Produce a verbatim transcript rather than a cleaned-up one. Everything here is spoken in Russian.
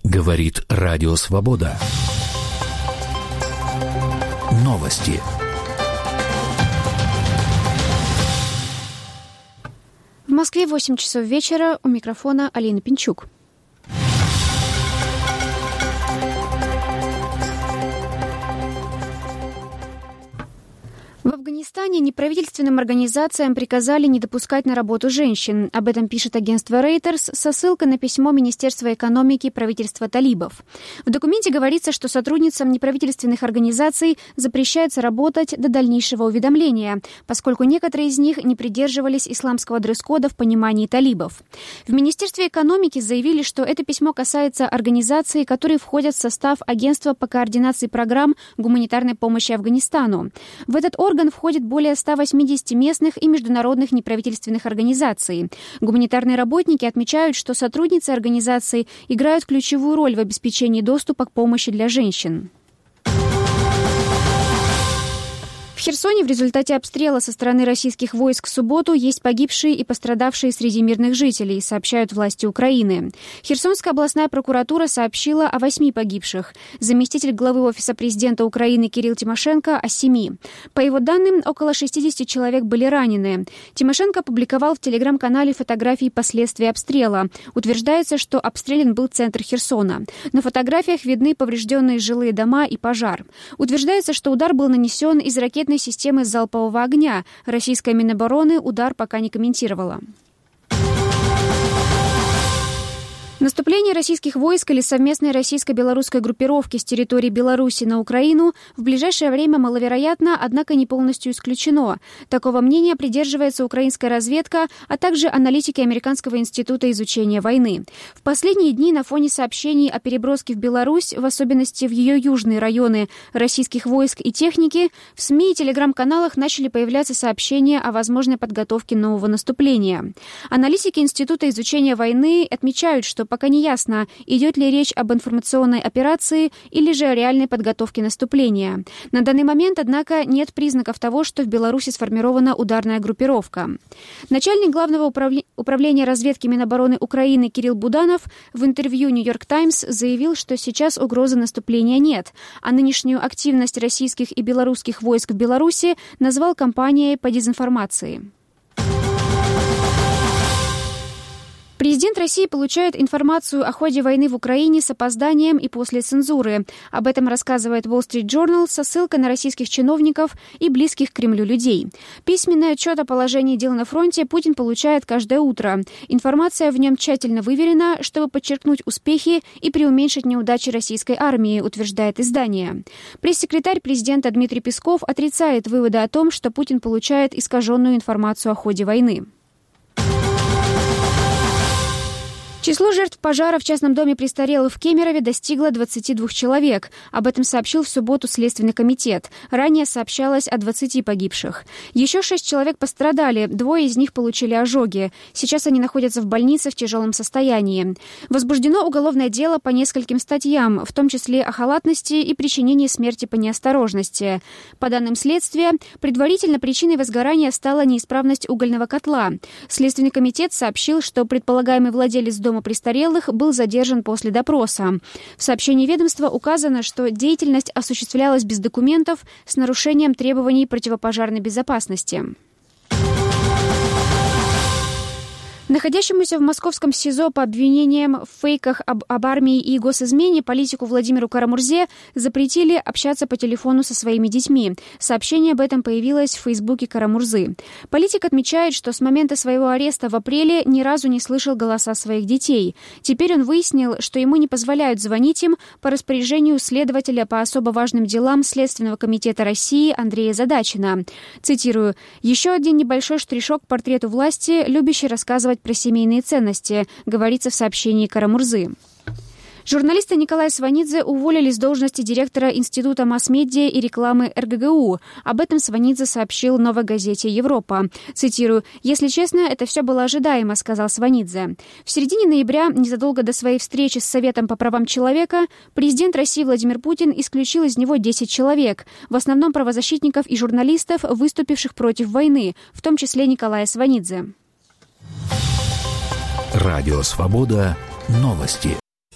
Говорит Радио Свобода. Новости. В Москве восемь часов вечера. У микрофона Алина Пинчук. В Афганистане неправительственным организациям приказали не допускать на работу женщин. Об этом пишет агентство Reuters со ссылкой на письмо Министерства экономики правительства талибов. В документе говорится, что сотрудницам неправительственных организаций запрещается работать до дальнейшего уведомления, поскольку некоторые из них не придерживались исламского дресс-кода в понимании талибов. В Министерстве экономики заявили, что это письмо касается организаций, которые входят в состав Агентства по координации программ гуманитарной помощи Афганистану. В этот орган входит более ста восьмидесяти местных и международных неправительственных организаций. Гуманитарные работники отмечают, что сотрудницы организаций играют ключевую роль в обеспечении доступа к помощи для женщин. В Херсоне в результате обстрела со стороны российских войск в субботу есть погибшие и пострадавшие среди мирных жителей, сообщают власти Украины. Херсонская областная прокуратура сообщила о восьми погибших. Заместитель главы Офиса президента Украины Кирилл Тимошенко о семи. По его данным, около шестидесяти человек были ранены. Тимошенко опубликовал в телеграм-канале фотографии последствий обстрела. Утверждается, что обстрелян был центр Херсона. На фотографиях видны поврежденные жилые дома и пожар. Утверждается, что удар был нанесен из ракет системы залпового огня. Российская Минобороны удар пока не комментировала. Наступление российских войск или совместной российско-белорусской группировки с территории Беларуси на Украину в ближайшее время маловероятно, однако не полностью исключено. Такого мнения придерживается украинская разведка, а также аналитики Американского института изучения войны. В последние дни на фоне сообщений о переброске в Беларусь, в особенности в ее южные районы, российских войск и техники, в СМИ и телеграм-каналах начали появляться сообщения о возможной подготовке нового наступления. Аналитики Института изучения войны отмечают, что пока не ясно, идет ли речь об информационной операции или же о реальной подготовке наступления. На данный момент, однако, нет признаков того, что в Беларуси сформирована ударная группировка. Начальник Главного управля... управления разведки Минобороны Украины Кирилл Буданов в интервью «Нью-Йорк Таймс» заявил, что сейчас угрозы наступления нет, а нынешнюю активность российских и белорусских войск в Беларуси назвал кампанией по дезинформации. Президент России получает информацию о ходе войны в Украине с опозданием и после цензуры. Об этом рассказывает Wall Street Journal со ссылкой на российских чиновников и близких к Кремлю людей. Письменный отчет о положении дел на фронте Путин получает каждое утро. Информация в нем тщательно выверена, чтобы подчеркнуть успехи и преуменьшить неудачи российской армии, утверждает издание. Пресс-секретарь президента Дмитрий Песков отрицает выводы о том, что Путин получает искаженную информацию о ходе войны. Число жертв пожара в частном доме престарелых в Кемерове достигло двадцати двух человек. Об этом сообщил в субботу Следственный комитет. Ранее сообщалось о двадцати погибших. Еще шесть человек пострадали, двое из них получили ожоги. Сейчас они находятся в больнице в тяжелом состоянии. Возбуждено уголовное дело по нескольким статьям, в том числе о халатности и причинении смерти по неосторожности. По данным следствия, предварительно причиной возгорания стала неисправность угольного котла. Следственный комитет сообщил, что предполагаемый владелец дома Дома престарелых был задержан после допроса. В сообщении ведомства указано, что деятельность осуществлялась без документов с нарушением требований противопожарной безопасности. Находящемуся в московском СИЗО по обвинениям в фейках об, об армии и госизмене политику Владимиру Карамурзе запретили общаться по телефону со своими детьми. Сообщение об этом появилось в Фейсбуке Карамурзы. Политик отмечает, что с момента своего ареста в апреле ни разу не слышал голоса своих детей. Теперь он выяснил, что ему не позволяют звонить им по распоряжению следователя по особо важным делам Следственного комитета России Андрея Задачина. Цитирую: «Еще один небольшой штришок к портрету власти, любящий рассказывать про семейные ценности», говорится в сообщении Карамурзы. Журналиста Николая Сванидзе уволили с должности директора Института масс-медиа и рекламы эр гэ гэ у. Об этом Сванидзе сообщил новой газете «Европа». Цитирую: «Если честно, это все было ожидаемо», — сказал Сванидзе. В середине ноября, незадолго до своей встречи с Советом по правам человека, президент России Владимир Путин исключил из него десять человек, в основном правозащитников и журналистов, выступивших против войны, в том числе Николая Сванидзе. Радио «Свобода». Новости.